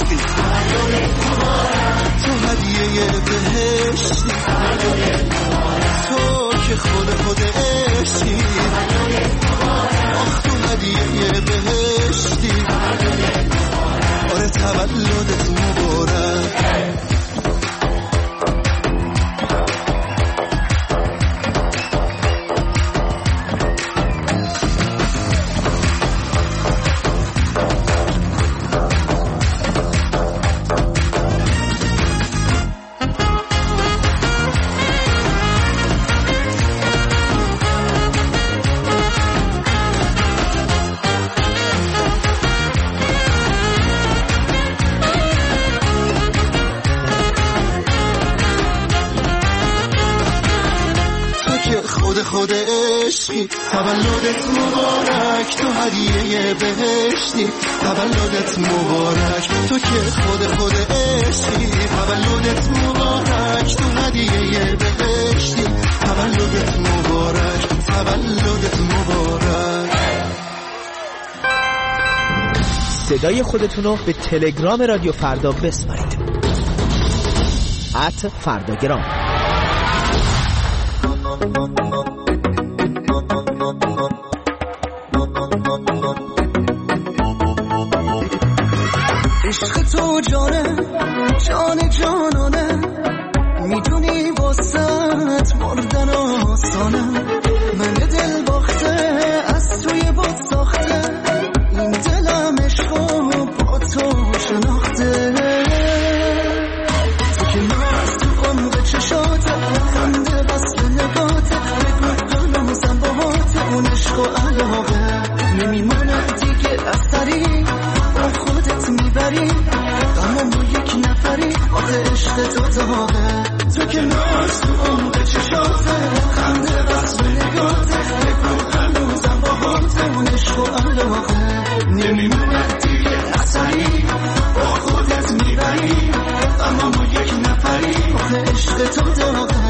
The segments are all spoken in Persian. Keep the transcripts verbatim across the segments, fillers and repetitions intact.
عشقی، تو هدیه بهشتی، تو که خود خود عشقی، آخ تو هدیه بهشتی، آره تولدت مبارک. خود عشقی، تولدت مبارک، تو هدیه بهشتی، تولدت مبارک، تو که خود خود عشقی، تولدت مبارک، تو هدیه بهشتی، تولدت مبارک، تولدت مبارک. صدای خودتونو به تلگرام رادیو فردا بسپارید. ات فرداگرام. عشق تو جانه، جان جانانه، میدونی واسط مردن آسانه، من دل باخته از توی باد ساخته، این دلم عشقو با تو شناخته، تو که ناز تو عمق چشاته، خنده بس نگاته، بگو هنوزم باهاته، اون عشق و علاقه نمیمونه دیگه اثری، با خودت میبری غمم رو یک نفری، آخه عشق تو داغه، تو که ناز تو عمق چشاته، خنده بس به نگاته، بگو هنوزم باهاته، اون عشق و علاقه نمیمونه دیگه اثری، با خودت میبری غمم رو یک نفری، آخه عشق تو داغه.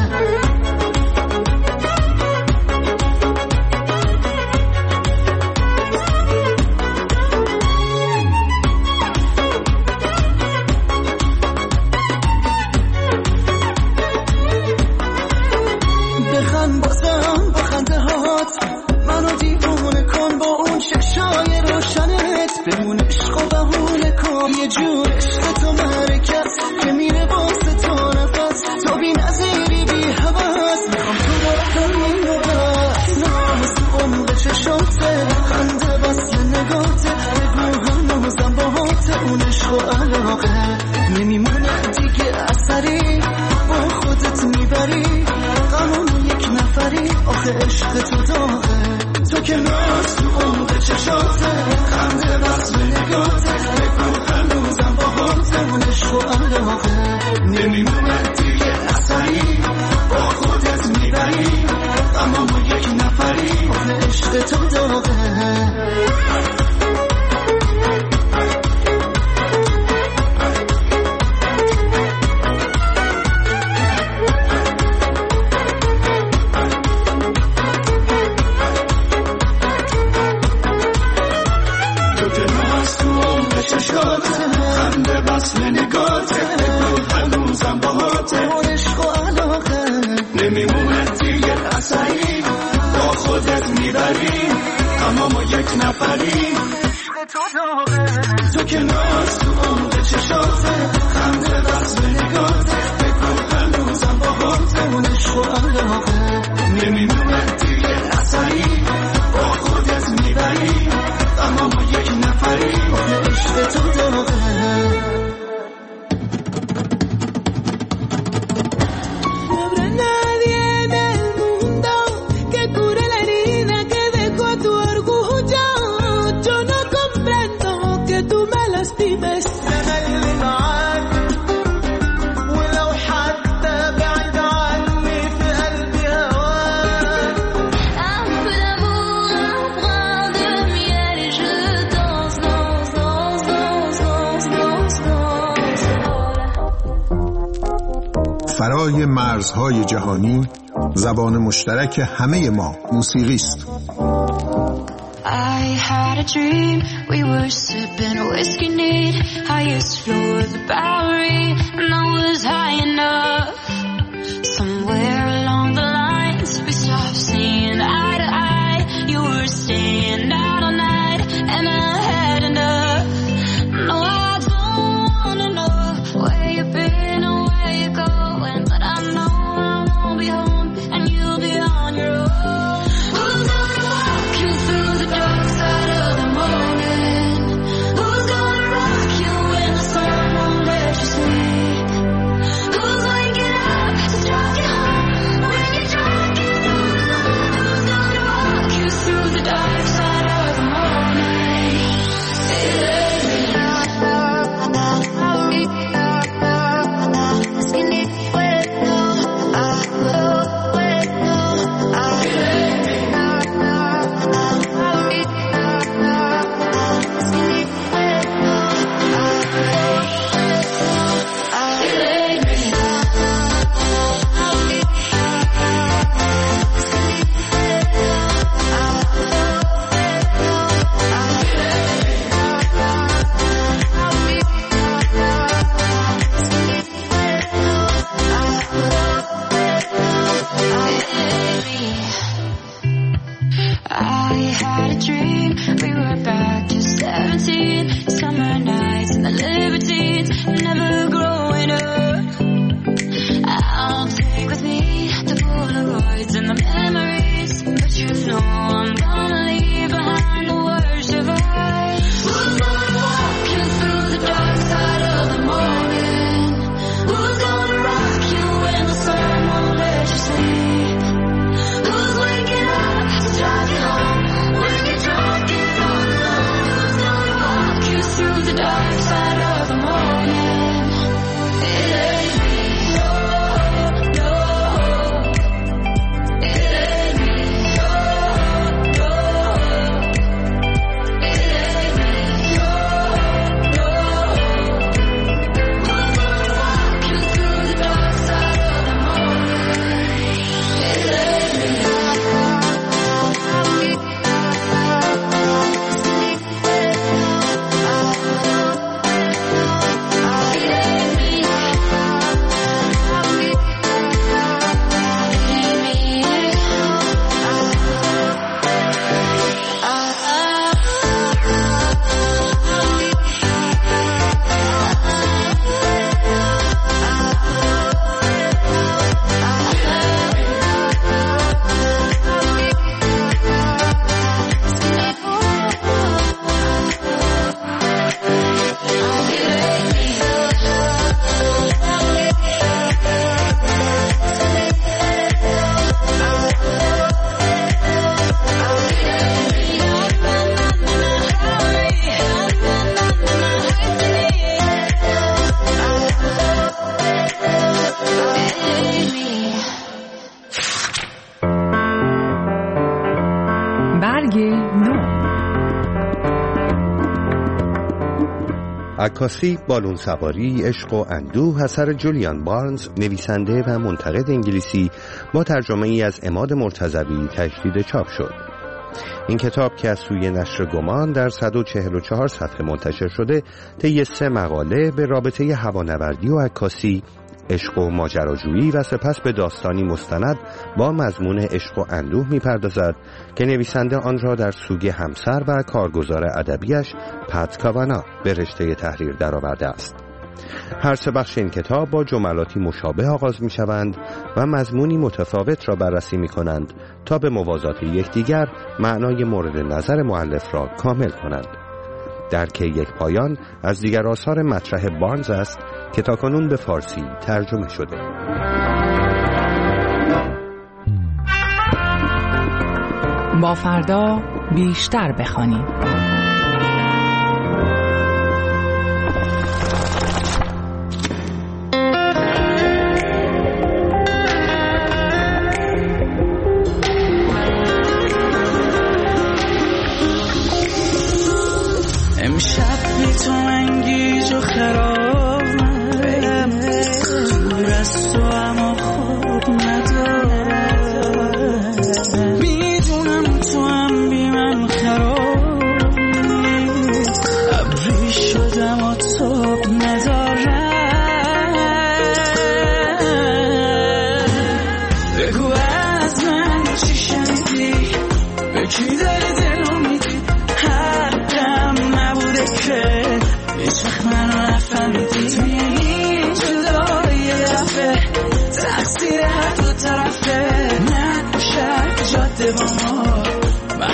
بمون عشق و بهونه کن، یه جور عشق تو مرکز که میره واسه تو نفس، تو بی نظیری بی حوث، میخوام تو رو همین رو بس، نامز تو عمق چشاته، خنده بس نگاته، بگو هنوزم باهاته، اون عشق و علاقه نمیمونه دیگه اثری، با خودت میبری غممو یک نفری، آخه عشق تو داغه، تو که ناز تو عمق چشاته، خنده بس به نگاته، بگو هنوزم باهاته، اون عشق و علاقه نمیمونه دیگه اثری، با خودت میبری غممو یک نفری، آخه عشق تو داغه. خنده بس نگاته، بگو هنوزم باهاته، اون عشق و علاقه نمیمونه دیگه اثری، با خودت میبری غممو یک نفری، تو که ناز تو عمق چشاته، خنده بس نگاته، بگو هنوزم باهاته، اون عشق و علاقه نمیمونه دیگه اثری، با خودت میبری غممو یک نفری، عشق تو داغه. فرای مرزهای جهانی، زبان مشترک همه ما موسیقی است. I had a dream we were sipping a whiskey neat, highest floor of the Bowery, and I was high enough. Somewhere along the lines we stopped seeing eye to eye. You were staying out all night and I had enough. No, I don't wanna know where you've been or where you're going, but I know I won't be home and you'll be on your own. Who's gonna walk you through the dark side of the morning? Who's gonna rock you when the sun won't let you sleep? Who's waking up to drive you home when you're drunk and all alone? Who's gonna walk you through the dark side of the morning? It ain't me. I had a dream, we were back to seventeen, summer nights and the libertines, never growing up. I'll take with me the Polaroids and the memories, but you know I'm gonna leave behind the worst of us. Who's gonna walk you through the dark side of the morning? Who's gonna rock you when the sun won't let you sleep? Who's waking up to drive you home when you're drunk and all alone? Who's gonna walk you through the dark side of the morning? It ain't me. No, no. It ain't me. No, no. It ain't me. No, no. Who's gonna walk you through the dark side of the morning? It ain't me. عکاسی، بالون سواری، عشق و اندوه اثر جولیان بارنز، نویسنده و منتقد انگلیسی، با ترجمه ای از عماد مرتضوی تجدید چاپ شد. این کتاب که از سوی نشر گمان در صد و چهل و چهار صفحه منتشر شده، طی سه مقاله به رابطه هوانوردی و عکاسی، عشق و ماجراجویی و سپس به داستانی مستند با مضمون عشق و اندوه می‌پردازد که نویسنده آن را در سوگ همسر و کارگزار ادبیش پت کاوانا به رشته تحریر درآورده است. هر سه بخش این کتاب با جملاتی مشابه آغاز می‌شوند و مضمونی متفاوت را بررسی می‌کنند تا به موازات یکدیگر معنای مورد نظر مؤلف را کامل کنند. درک یک پایان از دیگر آثار مطرح بارنز است که تاکنون به فارسی ترجمه شده. با فردا بیشتر بخوانید. امشب بی تو انگیز و خرابم، دور از تو اما خوب ندارم، میدونم تو هم بی من خرابی، ابر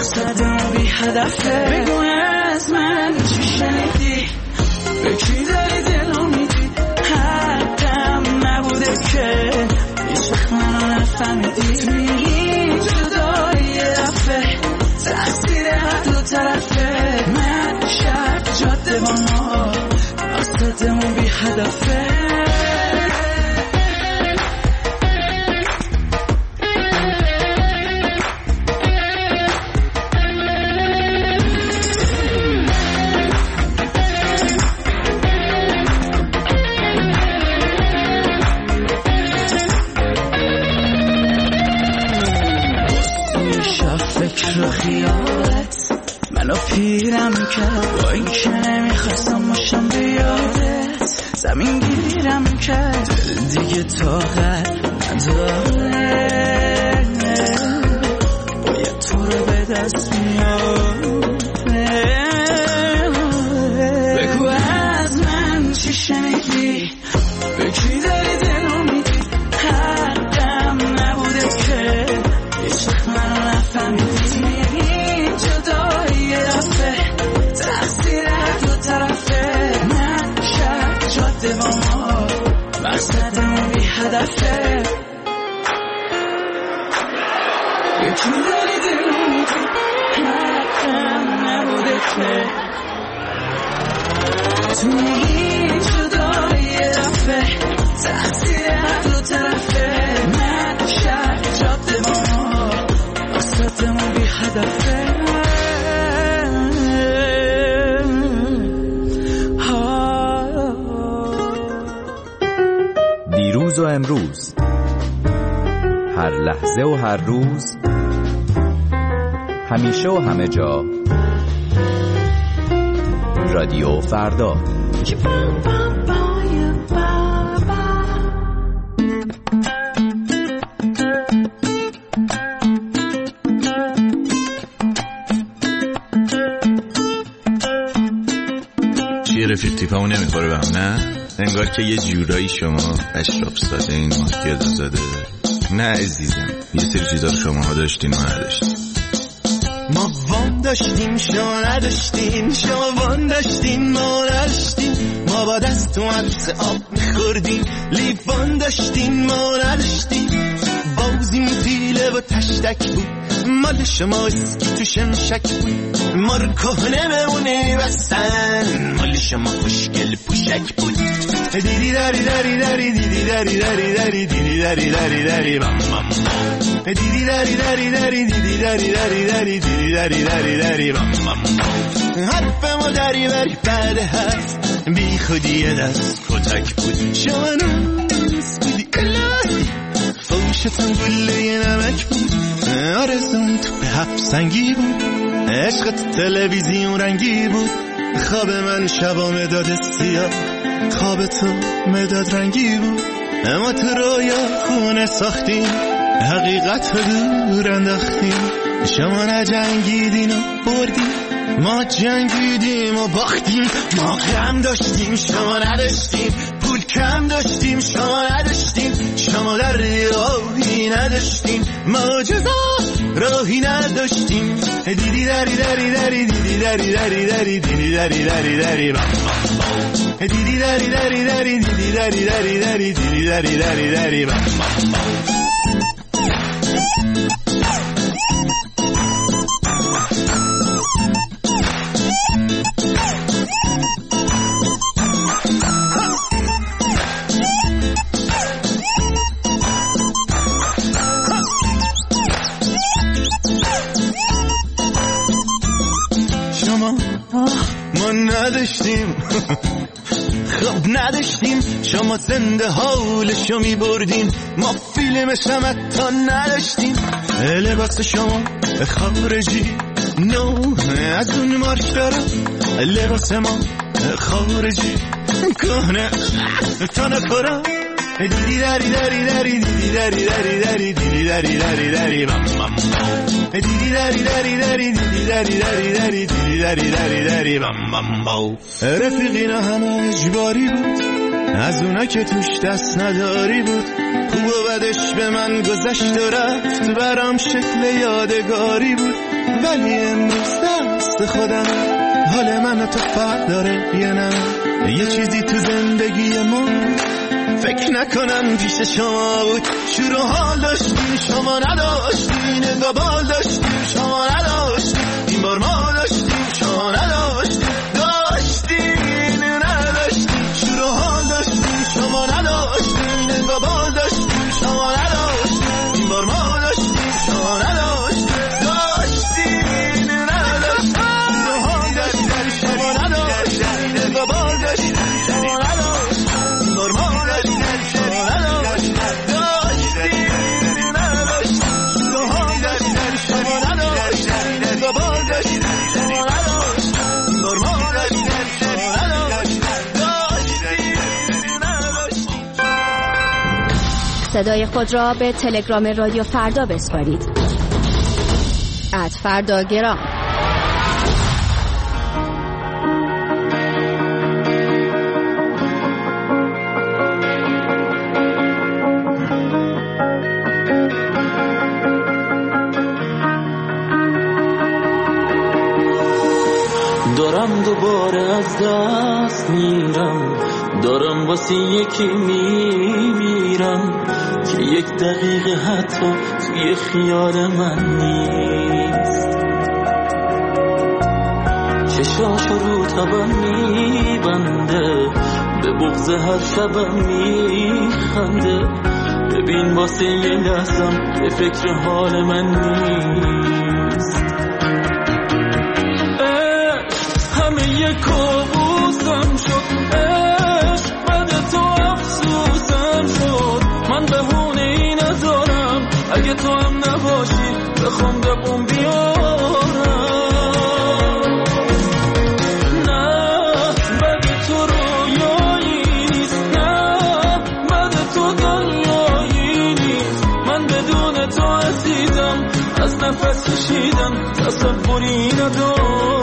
مقصد ما بی هدفه. بگو از من چی شنیدی، به کی داری دلو میدی، حقم نبوده که هیچ وقت منو نفهمیدی. میگی جدایی یه دفعه تقصیر هر دو طرفه. من شب جاده با ما مقصدمون بی هدفه. فکر و خیالت منو پیرم کرد، با این که نمیخواستم باشم بیادت. زمین گیرم کرد دیگه طاقت نداره، باید تو رو به دست میاره. بگو از من چی شنیدی، به کی داری دلو میدی، حقم نبوده که هیچ وقت منو نفهمیدی. جدایی یه دفعه تقصیر هر دو طرفه. من شب جاده با ما مقصدمون بی هدفه. یکی داری دلو میدی، حقم نبوده که تو میگی جدایی یه دفعه تقصیر هر دو طرفه. من شب جاده با ما مقصدمون بی هدفه. دیروز و امروز، هر لحظه و هر روز، همیشه و همه جا، رادیو فردا. چیه رفیق، تیپمو نمیخوره به هم؟ نه انگار که یه جورایی شما اشراف زاده این ماهی زاده. نه عزیزم، یه سری چیزا رو شما ها داشتین و نداشتین. ما وان داشتیم شما نداشتین، شما وان داشتین ما نداشتین. ما با دست تو عدس آب میخوردیم، لیوان داشتین ما نداشتین. بازیم پیله و تشتک بود، مال شما اسکی تو شمشک بود. ما رو کهنه بمونه بستن، مال شما خوشگل پوشک بود. دیدی داری داری داری دیدی داری داری داری دیدی داری داری داری بام بام. دیدی داری داری داری دیدی داری داری داری دیدی داری داری داری بام بام. حرف ما داری بری بعد حرف بی خودی دست کتک بود. شما نوز بودی الهی، فوشتم گله نمک بود. آرزون تو به حبسنگی بود، عشقت تلویزیون رنگی بود. خواب من شبا مداد سیاه، خواب تو مداد رنگی بود. اما تو رویا خونه ساختیم، حقیقت رو دور انداختیم. شما نجنگیدین و بردیم، ما جنگیدیم و باختیم. ما غم داشتیم شما نداشتیم، پول کم داشتیم شما نداشتیم. شما در راهی نداشتیم، ما جزا راهی نداشتیم. دیدی داری داری داری دیدی داری داری داری دیدی داری داری داری بام بام. دیدی داری داری داری دیدی داری داری داری دیدی داری داری داری بام بام. ما نداشتیم خب نداشتیم، شما زنده حالشو می بردین. ما فیلمش هم حتی نداشتیم. لباس شما خارجی نو از اون مارک دارم، لباس ما خارجی کهنه تا نکرم. دیدی داری داری داری دیدی داری داری داری دیدی داری داری داری بام بام. دیدی داری داری داری دیدی داری داری داری دیدی داری داری داری بام بام بام. رفیقینا همه اجباری بود، از اونا که توش دست نداری بود. خوب و بدش به من گذشت و رفت، برام شکل یادگاری بود. ولی امروز دست خودم، حال من تو فرق داره یا نه؟ یه چیزی تو زندگی ما فکر نکنم پیش شما بود. شور و حال داشتیم شما نداشتیم، نگاه بال داشتیم شما نداشتیم، این بار ما داشتیم شما نداشتیم، داشتیم نداشتیم. شور و حال داشتیم شما نداشتیم، نگاه بال داشتیم شما نداشتیم، این بار ما داشتیم شما نداشتیم، داشتیم نداشتیم. شور و حال داشتیم شما نداشتیم، نگاه بال داشتیم شما نداشتیم، این بار ما صدای خود را به تلگرام رادیو فردا بسپارید. ات فرداگرام. دارم دوباره از دست میرم، دارم واسه یکی میمیرم که یک دقیقه حتی توی خیال من نیست. چشاشو رو تبم میبنده، به بغض هر شبم میخنده. ببین واسه یه لحظم به فکر حال من نیست. همه یه کابوسم شد، عشق بد تو افسوسم شد. من بهونه ای ندارم، اگه تو هم نباشی بخوام دبون بیارم. نه بد تو رویایی نیست، نه بد تو دنیایی نیست. من بدون تو عزیزم از نفس کشیدم، تصوری ندارم.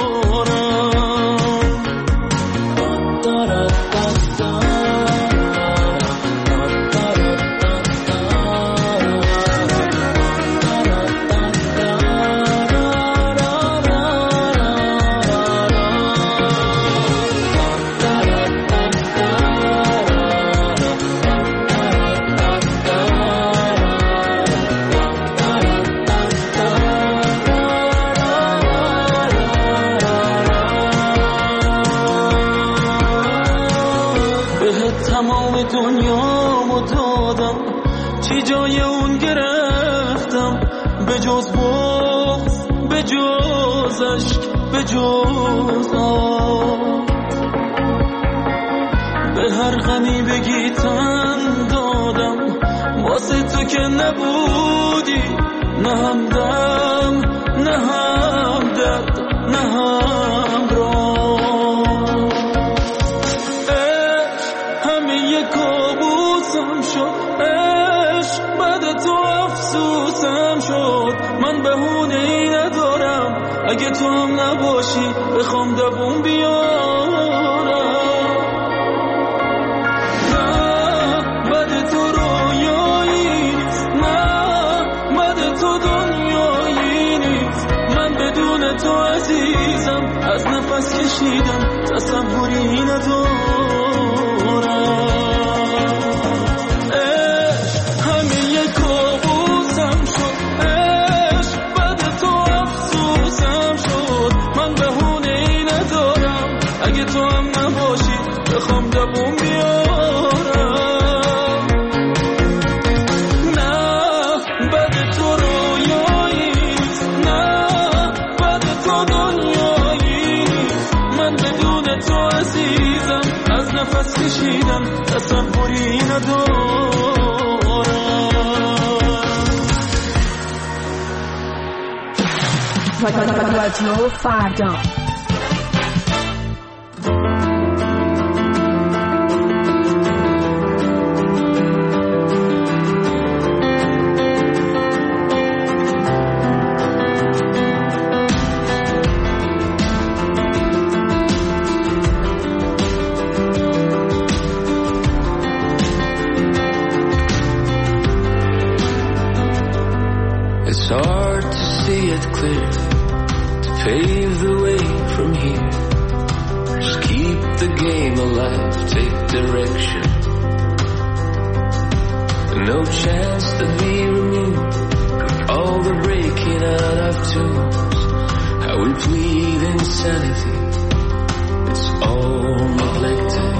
تمام دنیامو دادم، چی جای اون گرفتم؟ به جز بغض، به جز عشق، به جز آب. به هر غمی بگی تن دادم، واسه تو که نبودی. نه همدم، نه همدرد، نه همراه. کابوسم شد، عشق بد تو افسوسم شد. من بهونه ای ندارم، اگه تو هم نباشی بخوام دبون بیارم. نه بد تو رویایی نیست، نه بد تو دنیایی نیست. من بدون تو عزیزم از نفس کشیدم، تصوری ندارم. بخوام دبون بیارم. نه بد تو رویایی نیست، نه بد تو دنیایی نیست. من بدون تو عزیزم از نفس کشیدم، تصوری ندارم. رادیو فردا. It's hard to see it clearly, to pave the way from here. Just keep the game alive, take direction. No chance that we remove all the breaking out of tunes. How we plead insanity, it's all neglected.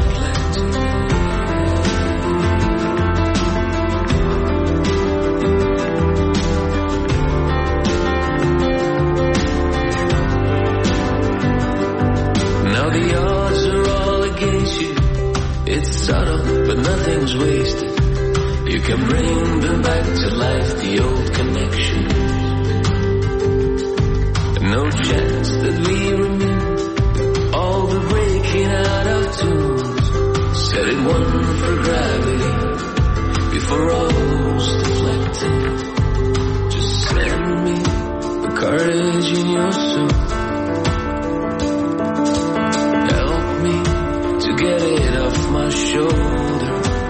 Now the odds are all against you. It's subtle, but nothing's wasted. You can bring them back to life, the old connection. No chance that we remove all the breaking out of tunes. Set it one for gravity before all's deflected. Just send me the courage in your soul. Help me to get it off my shoulder.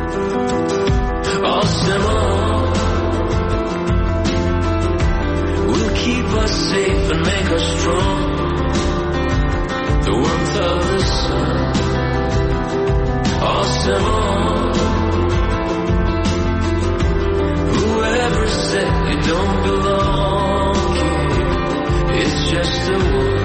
Simon will keep us safe and make us strong. The warmth of the sun. Oh, Simon, whoever said you don't belong here, it's just a word.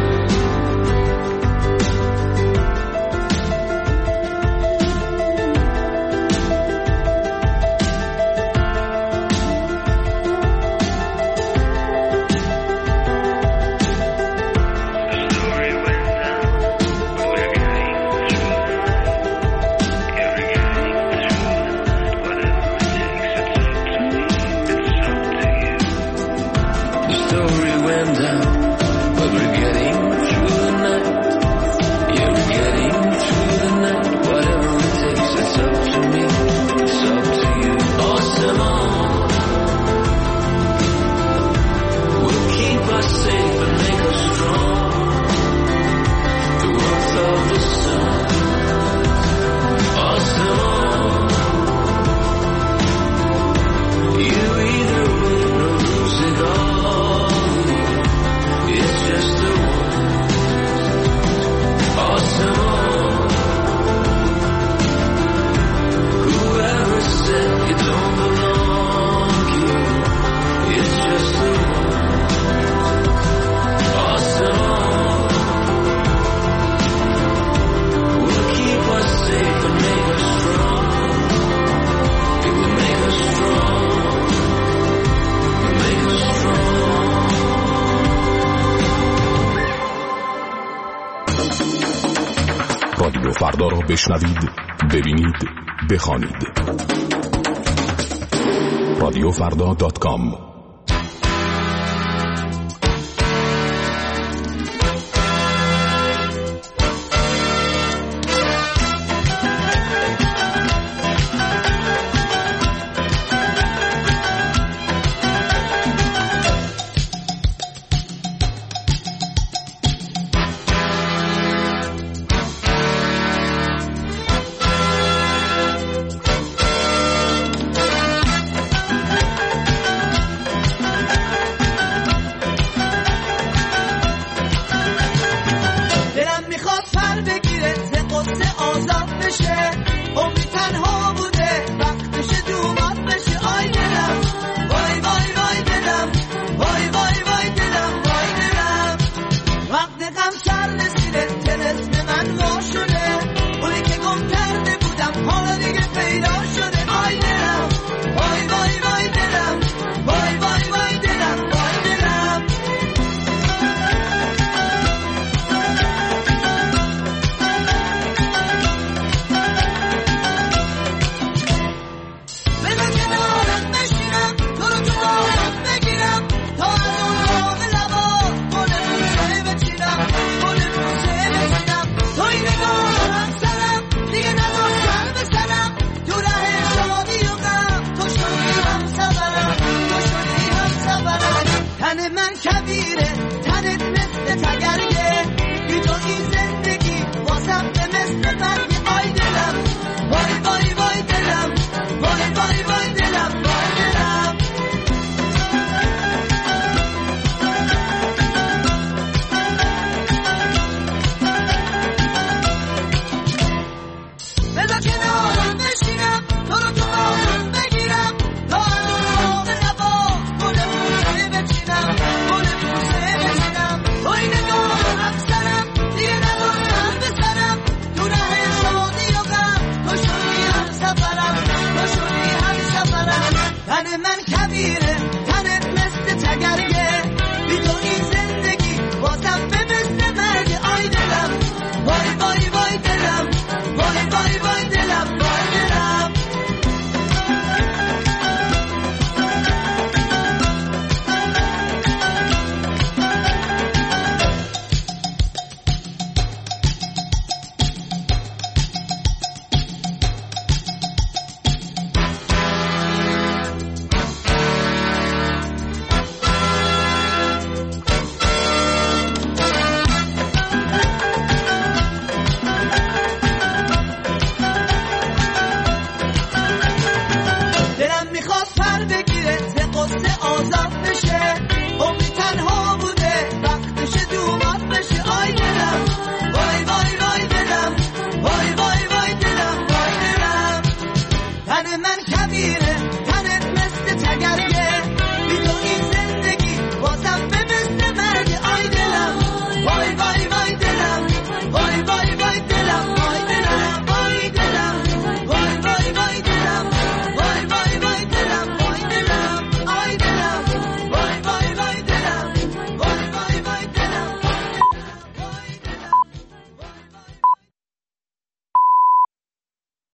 رادیو فردا را بشنوید، ببینید، بخوانید. رادیو فردا دات کام